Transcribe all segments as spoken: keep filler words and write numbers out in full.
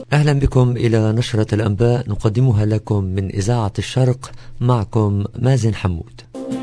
أهلا بكم إلى نشرة الأنباء نقدمها لكم من إذاعة الشرق، معكم مازن حمود.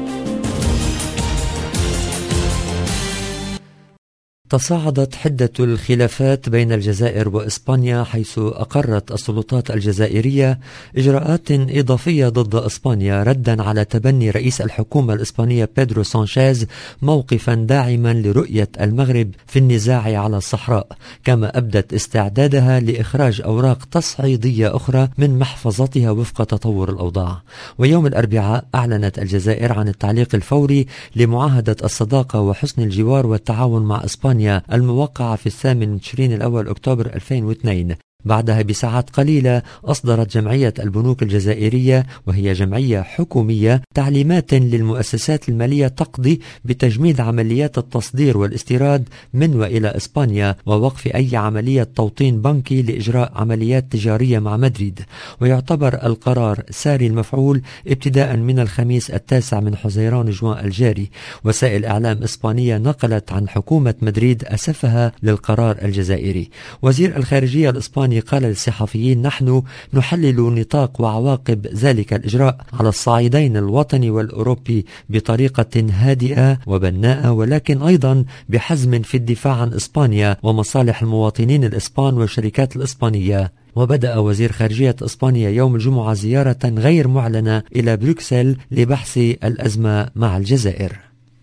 تصاعدت حدة الخلافات بين الجزائر وإسبانيا، حيث أقرت السلطات الجزائرية إجراءات إضافية ضد إسبانيا ردا على تبني رئيس الحكومة الإسبانية بيدرو سانشيز موقفا داعما لرؤية المغرب في النزاع على الصحراء، كما أبدت استعدادها لإخراج أوراق تصعيدية أخرى من محفظتها وفق تطور الأوضاع. ويوم الأربعاء أعلنت الجزائر عن التعليق الفوري لمعاهدة الصداقة وحسن الجوار والتعاون مع إسبانيا الموقعة في الثامن من تشرين الأول أكتوبر ألفين واثنين. بعدها بساعات قليلة أصدرت جمعية البنوك الجزائرية، وهي جمعية حكومية، تعليمات للمؤسسات المالية تقضي بتجميد عمليات التصدير والاستيراد من وإلى إسبانيا، ووقف أي عملية توطين بنكي لإجراء عمليات تجارية مع مدريد. ويعتبر القرار ساري المفعول ابتداء من الخميس التاسع من حزيران جوان الجاري. وسائل إعلام إسبانية نقلت عن حكومة مدريد أسفها للقرار الجزائري. وزير الخارجية الإسباني قال للصحفيين: نحن نحلل نطاق وعواقب ذلك الإجراء على الصعيدين الوطني والأوروبي بطريقة هادئة وبناءة، ولكن أيضا بحزم في الدفاع عن إسبانيا ومصالح المواطنين الإسبان والشركات الإسبانية. وبدأ وزير خارجية إسبانيا يوم الجمعة زيارة غير معلنة إلى بروكسل لبحث الأزمة مع الجزائر.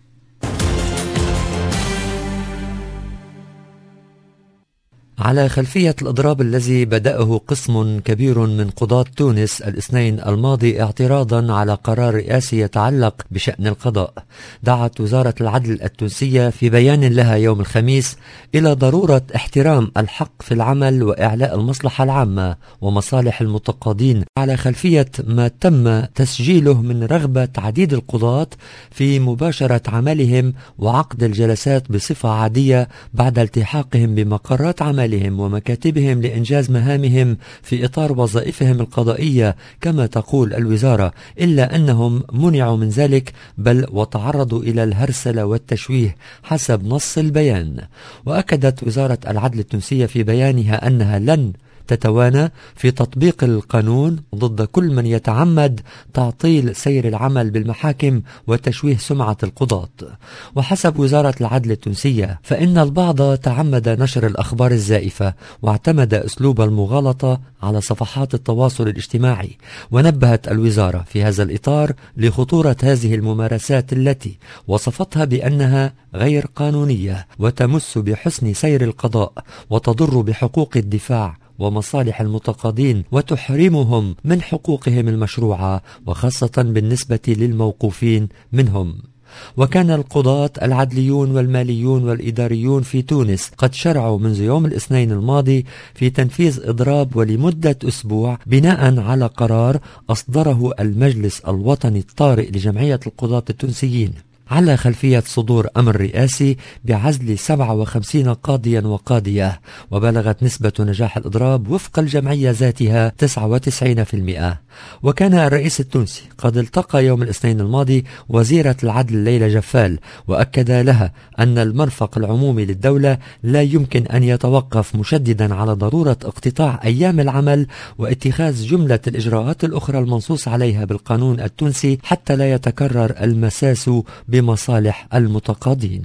على خلفية الإضراب الذي بدأه قسم كبير من قضاة تونس الاثنين الماضي اعتراضا على قرار رئاسي يتعلق بشأن القضاء، دعت وزارة العدل التونسية في بيان لها يوم الخميس إلى ضرورة احترام الحق في العمل وإعلاء المصلحة العامة ومصالح المتقاضين، على خلفية ما تم تسجيله من رغبة عديد القضاة في مباشرة عملهم وعقد الجلسات بصفة عادية بعد التحاقهم بمقرات عمل ومكاتبهم لإنجاز مهامهم في إطار وظائفهم القضائية كما تقول الوزارة، إلا أنهم منعوا من ذلك بل وتعرضوا إلى الهرسلة والتشويه حسب نص البيان. وأكدت وزارة العدل التونسية في بيانها أنها لن تتوانى في تطبيق القانون ضد كل من يتعمد تعطيل سير العمل بالمحاكم وتشويه سمعة القضاة. وحسب وزارة العدل التونسية فإن البعض تعمد نشر الأخبار الزائفة واعتمد أسلوب المغالطة على صفحات التواصل الاجتماعي. ونبهت الوزارة في هذا الإطار لخطورة هذه الممارسات التي وصفتها بأنها غير قانونية وتمس بحسن سير القضاء وتضر بحقوق الدفاع ومصالح المتقاضين وتحرمهم من حقوقهم المشروعة، وخاصة بالنسبة للموقوفين منهم. وكان القضاة العدليون والماليون والإداريون في تونس قد شرعوا منذ يوم الاثنين الماضي في تنفيذ إضراب ولمدة أسبوع بناء على قرار أصدره المجلس الوطني الطارئ لجمعية القضاة التونسيين على خلفية صدور أمر رئاسي بعزل سبعة وخمسين قاضيا وقاضية. وبلغت نسبة نجاح الإضراب وفق الجمعية ذاتها تسعة وتسعين بالمئة. وكان الرئيس التونسي قد التقى يوم الاثنين الماضي وزيرة العدل ليلى جفال، وأكد لها أن المرفق العمومي للدولة لا يمكن أن يتوقف، مشددا على ضرورة اقتطاع أيام العمل واتخاذ جملة الإجراءات الأخرى المنصوص عليها بالقانون التونسي حتى لا يتكرر المساس بمصالح المتقاضين.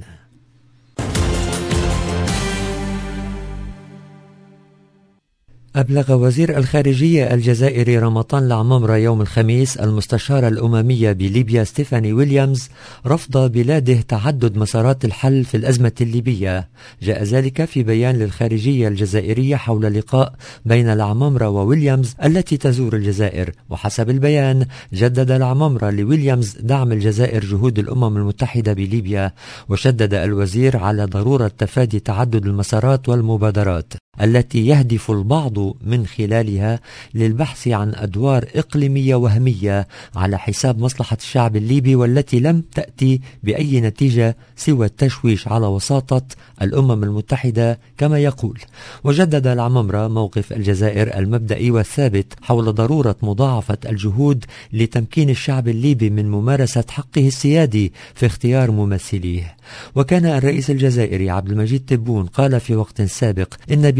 أبلغ وزير الخارجية الجزائري رمضان العمامرة يوم الخميس المستشارة الأممية بليبيا ستيفاني ويليامز رفض بلاده تعدد مسارات الحل في الأزمة الليبية. جاء ذلك في بيان للخارجية الجزائرية حول لقاء بين العمامرة وويليامز التي تزور الجزائر. وحسب البيان جدد العمامرة لويليامز دعم الجزائر جهود الأمم المتحدة بليبيا، وشدد الوزير على ضرورة تفادي تعدد المسارات والمبادرات التي يهدف البعض من خلالها للبحث عن أدوار إقليمية وهمية على حساب مصلحة الشعب الليبي، والتي لم تأتي بأي نتيجة سوى التشويش على وساطة الأمم المتحدة كما يقول. وجدد العمامرة موقف الجزائر المبدئي والثابت حول ضرورة مضاعفة الجهود لتمكين الشعب الليبي من ممارسة حقه السيادي في اختيار ممثليه. وكان الرئيس الجزائري عبد المجيد تبون قال في وقت سابق إن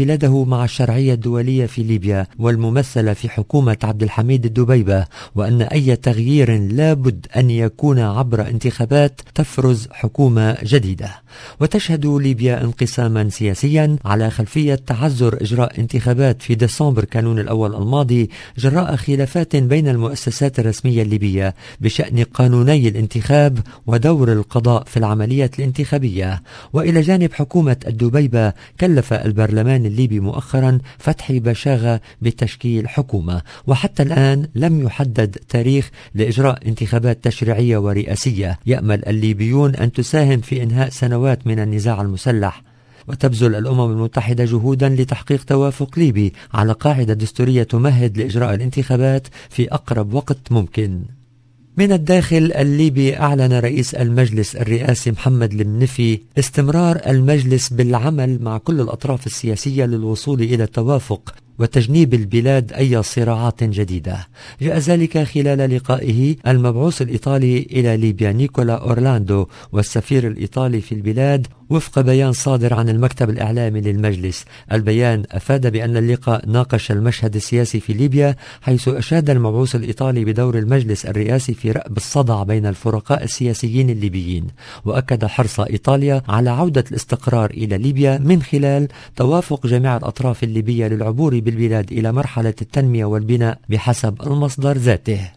بلاده مع الشرعية الدولية في ليبيا والممثلة في حكومة عبد الحميد الدبيبة، وأن أي تغيير لابد أن يكون عبر انتخابات تفرز حكومة جديدة. وتشهد ليبيا انقساما سياسيا على خلفية تعذر إجراء انتخابات في ديسمبر كانون الأول الماضي جراء خلافات بين المؤسسات الرسمية الليبية بشأن قانوني الانتخاب ودور القضاء في العملية الانتخابية. وإلى جانب حكومة الدبيبة كلف البرلمان الليبي مؤخرا فتحي بشاغة بتشكيل حكومة، وحتى الآن لم يحدد تاريخ لإجراء انتخابات تشريعية ورئاسية يأمل الليبيون أن تساهم في إنهاء سنوات من النزاع المسلح. وتبذل الأمم المتحدة جهودا لتحقيق توافق ليبي على قاعدة دستورية تمهد لإجراء الانتخابات في أقرب وقت ممكن. من الداخل الليبي أعلن رئيس المجلس الرئاسي محمد المنفي استمرار المجلس بالعمل مع كل الأطراف السياسية للوصول إلى توافق وتجنيب البلاد أي صراعات جديدة. جاء ذلك خلال لقائه المبعوث الإيطالي إلى ليبيا نيكولا أورلاندو والسفير الإيطالي في البلاد وفق بيان صادر عن المكتب الإعلامي للمجلس. البيان أفاد بأن اللقاء ناقش المشهد السياسي في ليبيا، حيث أشاد المبعوث الإيطالي بدور المجلس الرئاسي في رأب الصدع بين الفرقاء السياسيين الليبيين، وأكد حرص إيطاليا على عودة الاستقرار إلى ليبيا من خلال توافق جميع الأطراف الليبية للعبور بالبلاد إلى مرحلة التنمية والبناء بحسب المصدر ذاته.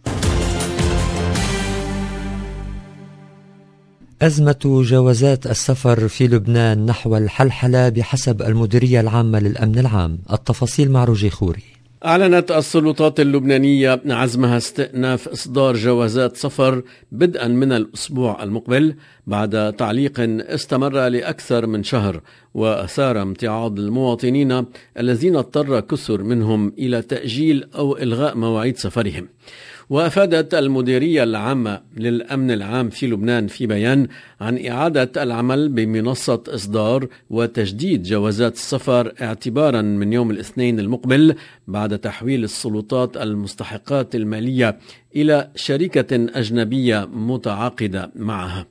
أزمة جوازات السفر في لبنان نحو الحلحلة بحسب المديرية العامة للأمن العام. التفاصيل مع روجي خوري. أعلنت السلطات اللبنانية عزمها استئناف إصدار جوازات سفر بدءا من الأسبوع المقبل بعد تعليق استمر لأكثر من شهر وأثار امتعاض المواطنين الذين اضطر كثر منهم إلى تأجيل أو إلغاء مواعيد سفرهم. وأفادت المديرية العامة للأمن العام في لبنان في بيان عن إعادة العمل بمنصة إصدار وتجديد جوازات السفر اعتبارا من يوم الاثنين المقبل بعد تحويل السلطات المستحقات المالية إلى شركة أجنبية متعاقدة معها.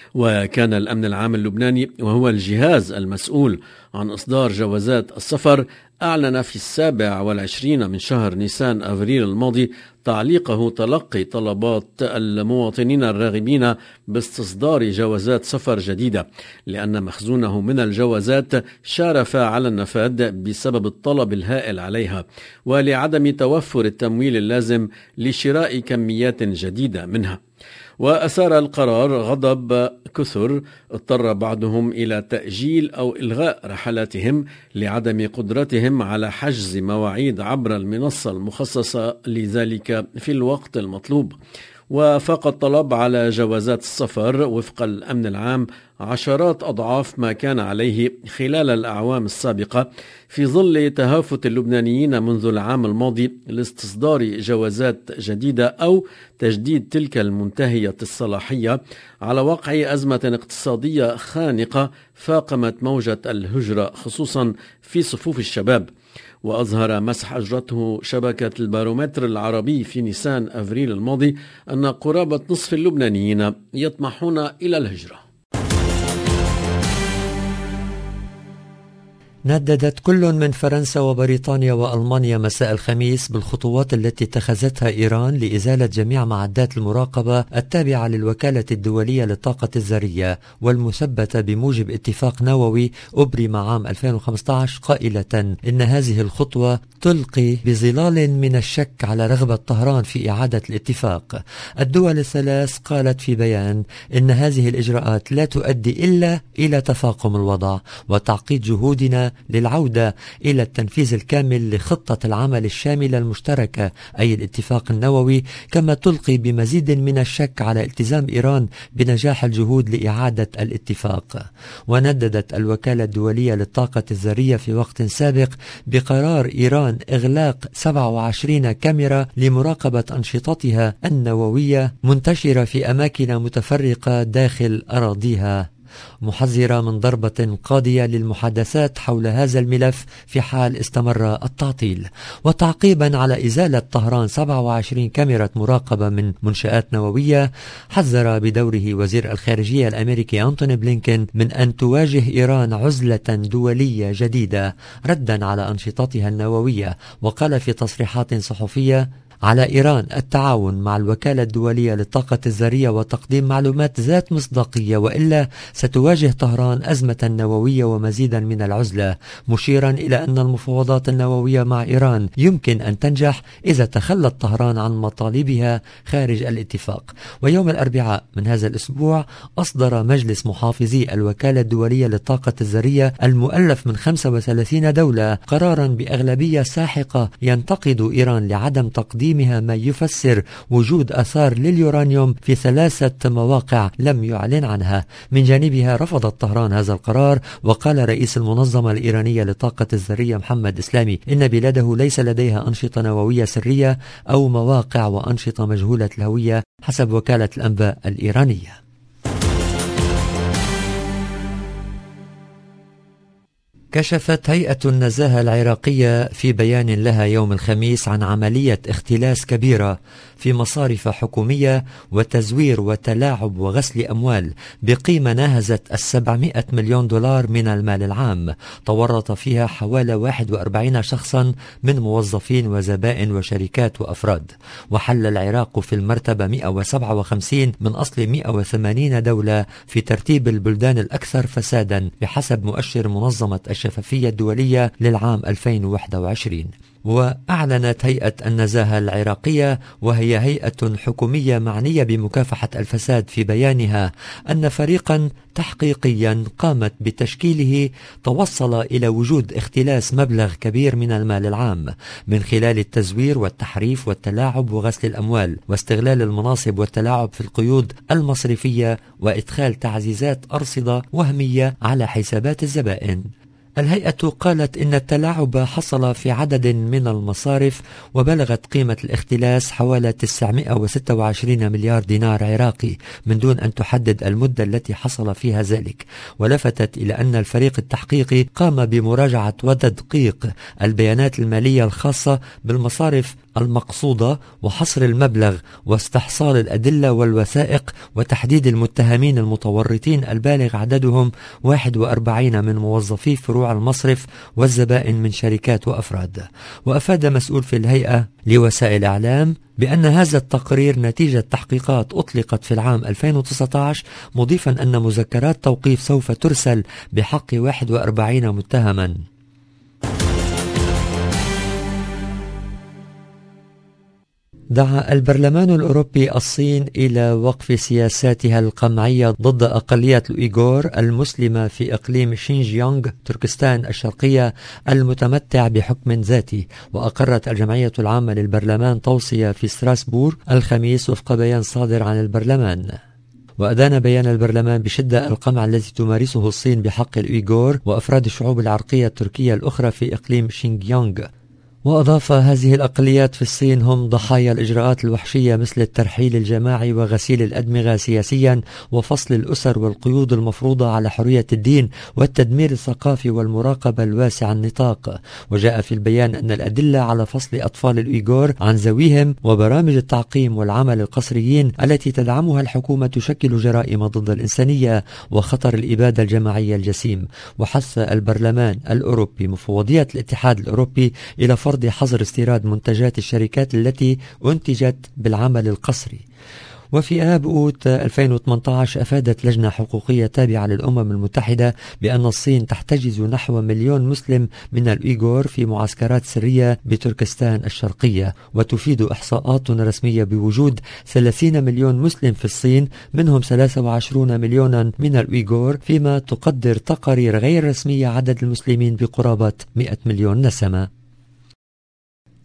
وكان الأمن العام اللبناني وهو الجهاز المسؤول عن إصدار جوازات السفر أعلن في السابع والعشرين من شهر نيسان أفريل الماضي تعليقه تلقي طلبات المواطنين الراغبين باستصدار جوازات سفر جديدة، لأن مخزونه من الجوازات شارف على النفاذ بسبب الطلب الهائل عليها ولعدم توفر التمويل اللازم لشراء كميات جديدة منها. وأثار القرار غضب كثر اضطر بعضهم إلى تأجيل أو إلغاء رحلاتهم لعدم قدرتهم على حجز مواعيد عبر المنصة المخصصة لذلك في الوقت المطلوب. وفاق الطلب على جوازات السفر وفق الأمن العام عشرات أضعاف ما كان عليه خلال الأعوام السابقة في ظل تهافت اللبنانيين منذ العام الماضي لاستصدار جوازات جديدة أو تجديد تلك المنتهية الصلاحية على وقع أزمة اقتصادية خانقة فاقمت موجة الهجرة خصوصا في صفوف الشباب. وأظهر مسح أجرته شبكة البارومتر العربي في نيسان أفريل الماضي أن قرابة نصف اللبنانيين يطمحون إلى الهجرة. نددت كل من فرنسا وبريطانيا وألمانيا مساء الخميس بالخطوات التي اتخذتها إيران لإزالة جميع معدات المراقبة التابعة للوكالة الدولية للطاقة الذرية والمثبتة بموجب اتفاق نووي أبرم عام ألفين وخمسة عشر، قائلة إن هذه الخطوة تلقي بظلال من الشك على رغبة طهران في إعادة الاتفاق. الدول الثلاث قالت في بيان إن هذه الإجراءات لا تؤدي إلا إلى تفاقم الوضع وتعقيد جهودنا للعودة إلى التنفيذ الكامل لخطة العمل الشاملة المشتركة أي الاتفاق النووي، كما تلقي بمزيد من الشك على التزام إيران بنجاح الجهود لإعادة الاتفاق. ونددت الوكالة الدولية للطاقة الذرية في وقت سابق بقرار إيران إغلاق سبعة وعشرين كاميرا لمراقبة أنشطتها النووية منتشرة في أماكن متفرقة داخل أراضيها. محذرة من ضربة قاضية للمحادثات حول هذا الملف في حال استمر التعطيل. وتعقيبا على إزالة طهران سبعة وعشرين كاميرا مراقبة من منشآت نووية، حذر بدوره وزير الخارجية الأمريكي أنتوني بلينكين من أن تواجه إيران عزلة دولية جديدة ردا على أنشطتها النووية. وقال في تصريحات صحفية: على إيران التعاون مع الوكالة الدولية للطاقة الذرية وتقديم معلومات ذات مصداقية، وإلا ستواجه طهران أزمة نووية ومزيدا من العزلة، مشيرا إلى أن المفاوضات النووية مع إيران يمكن أن تنجح إذا تخلت طهران عن مطالبها خارج الاتفاق. ويوم الأربعاء من هذا الأسبوع أصدر مجلس محافظي الوكالة الدولية للطاقة الذرية المؤلف من خمسة وثلاثين دولة قرارا بأغلبية ساحقة ينتقد إيران لعدم تقديم ما يفسر وجود آثار لليورانيوم في ثلاثة مواقع لم يعلن عنها. من جانبها رفضت طهران هذا القرار، وقال رئيس المنظمة الإيرانية للطاقة الذرية محمد إسلامي إن بلاده ليس لديها أنشطة نووية سرية أو مواقع وأنشطة مجهولة الهوية حسب وكالة الأنباء الإيرانية. كشفت هيئة النزاهة العراقية في بيان لها يوم الخميس عن عملية اختلاس كبيرة في مصارف حكومية وتزوير وتلاعب وغسل أموال بقيمة ناهزت السبعمائة مليون دولار من المال العام، تورط فيها حوالي واحد وأربعين شخصا من موظفين وزبائن وشركات وأفراد. وحل العراق في المرتبة مئة وسبعة وخمسين من أصل مئة وثمانين دولة في ترتيب البلدان الأكثر فسادا بحسب مؤشر منظمة الشفافية الدولية للعام ألفين وواحد وعشرين. وأعلنت هيئة النزاهة العراقية، وهي هيئة حكومية معنية بمكافحة الفساد، في بيانها أن فريقا تحقيقيا قامت بتشكيله توصل إلى وجود اختلاس مبلغ كبير من المال العام من خلال التزوير والتحريف والتلاعب وغسل الأموال واستغلال المناصب والتلاعب في القيود المصرفية وإدخال تعزيزات أرصدة وهمية على حسابات الزبائن. الهيئة قالت إن التلاعب حصل في عدد من المصارف، وبلغت قيمة الاختلاس حوالي تسعمائة وستة وعشرين مليار دينار عراقي من دون أن تحدد المدة التي حصل فيها ذلك. ولفتت إلى أن الفريق التحقيقي قام بمراجعة وتدقيق البيانات المالية الخاصة بالمصارف المقصودة وحصر المبلغ واستحصال الأدلة والوثائق وتحديد المتهمين المتورطين البالغ عددهم واحد وأربعين من موظفي فروع المصرف والزبائن من شركات وأفراد. وأفاد مسؤول في الهيئة لوسائل إعلام بأن هذا التقرير نتيجة تحقيقات أطلقت في العام ألفين وتسعة عشر، مضيفا أن مذكرات توقيف سوف ترسل بحق واحد وأربعين متهما. دعا البرلمان الأوروبي الصين إلى وقف سياساتها القمعية ضد أقلية الأويغور المسلمة في إقليم شينجيانغ تركستان الشرقية المتمتع بحكم ذاتي. وأقرت الجمعية العامة للبرلمان توصية في ستراسبور الخميس وفق بيان صادر عن البرلمان. وأدان بيان البرلمان بشدة القمع الذي تمارسه الصين بحق الأويغور وأفراد الشعوب العرقية التركية الأخرى في إقليم شينجيانغ. وأضاف هذه الأقليات في الصين هم ضحايا الإجراءات الوحشية مثل الترحيل الجماعي وغسيل الأدمغة سياسيا وفصل الأسر والقيود المفروضة على حرية الدين والتدمير الثقافي والمراقبة الواسع النطاق. وجاء في البيان أن الأدلة على فصل أطفال الأويغور عن ذويهم وبرامج التعقيم والعمل القسريين التي تدعمها الحكومة تشكل جرائم ضد الإنسانية وخطر الإبادة الجماعية الجسيم. وحث البرلمان الأوروبي مفوضية الاتحاد الأوروبي إلى فرض حظر استيراد منتجات الشركات التي أنتجت بالعمل القسري. وفي آب أوت ألفين وثمانية عشر أفادت لجنة حقوقية تابعة للأمم المتحدة بأن الصين تحتجز نحو مليون مسلم من الأويغور في معسكرات سرية بتركستان الشرقية. وتفيد إحصاءات رسمية بوجود ثلاثين مليون مسلم في الصين، منهم ثلاثة وعشرين مليونا من الأويغور، فيما تقدر تقارير غير رسمية عدد المسلمين بقرابة مئة مليون نسمة.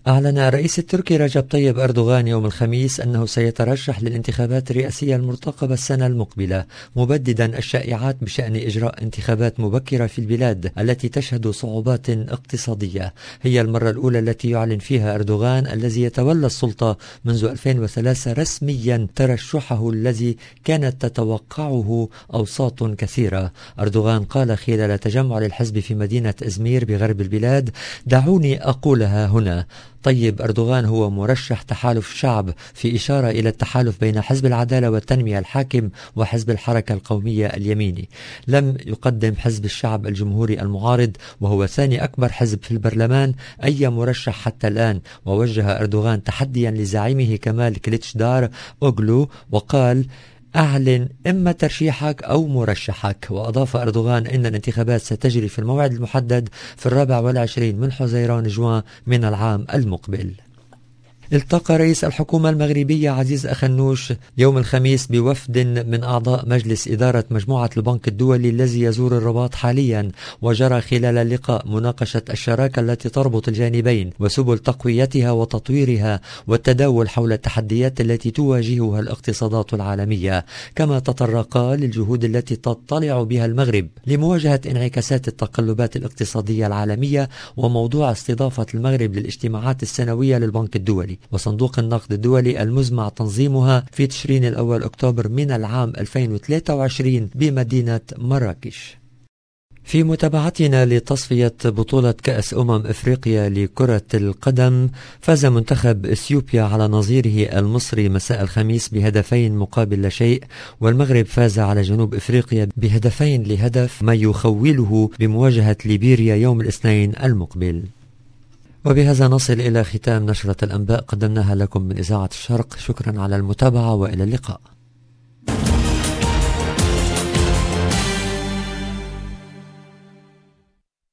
أعلن الرئيس التركي رجب طيب أردوغان يوم الخميس أنه سيترشح للانتخابات الرئاسية المرتقبة السنة المقبلة، مبددا الشائعات بشأن إجراء انتخابات مبكرة في البلاد التي تشهد صعوبات اقتصادية. هي المرة الأولى التي يعلن فيها أردوغان الذي يتولى السلطة منذ ألفين وثلاثة رسميا ترشحه الذي كانت تتوقعه أوساط كثيرة. أردوغان قال خلال تجمع للحزب في مدينة إزمير بغرب البلاد: دعوني أقولها هنا، طيب أردوغان هو مرشح تحالف الشعب، في إشارة إلى التحالف بين حزب العدالة والتنمية الحاكم وحزب الحركة القومية اليميني. لم يقدم حزب الشعب الجمهوري المعارض وهو ثاني أكبر حزب في البرلمان أي مرشح حتى الآن، ووجه أردوغان تحديا لزعيمه كمال كليتشدار أوغلو وقال: أعلن إما ترشيحك أو مرشحك. وأضاف أردوغان إن الانتخابات ستجري في الموعد المحدد في الرابع والعشرين من حزيران جوان من العام المقبل. التقى رئيس الحكومة المغربية عزيز أخنوش يوم الخميس بوفد من أعضاء مجلس إدارة مجموعة البنك الدولي الذي يزور الرباط حاليا، وجرى خلال اللقاء مناقشة الشراكة التي تربط الجانبين وسبل تقويتها وتطويرها، والتداول حول التحديات التي تواجهها الاقتصادات العالمية، كما تطرقا للجهود التي تطلع بها المغرب لمواجهة انعكاسات التقلبات الاقتصادية العالمية، وموضوع استضافة المغرب للاجتماعات السنوية للبنك الدولي وصندوق النقد الدولي المزمع تنظيمها في تشرين الأول أكتوبر من العام ألفين وثلاثة وعشرين بمدينة مراكش. في متابعتنا لتصفية بطولة كأس أمم إفريقيا لكرة القدم، فاز منتخب إثيوبيا على نظيره المصري مساء الخميس بهدفين مقابل لا شيء، والمغرب فاز على جنوب إفريقيا بهدفين لهدف، ما يخوله بمواجهة ليبيريا يوم الاثنين المقبل. وبهذا نصل إلى ختام نشرة الأنباء قدمناها لكم من إذاعة الشرق. شكرا على المتابعة وإلى اللقاء.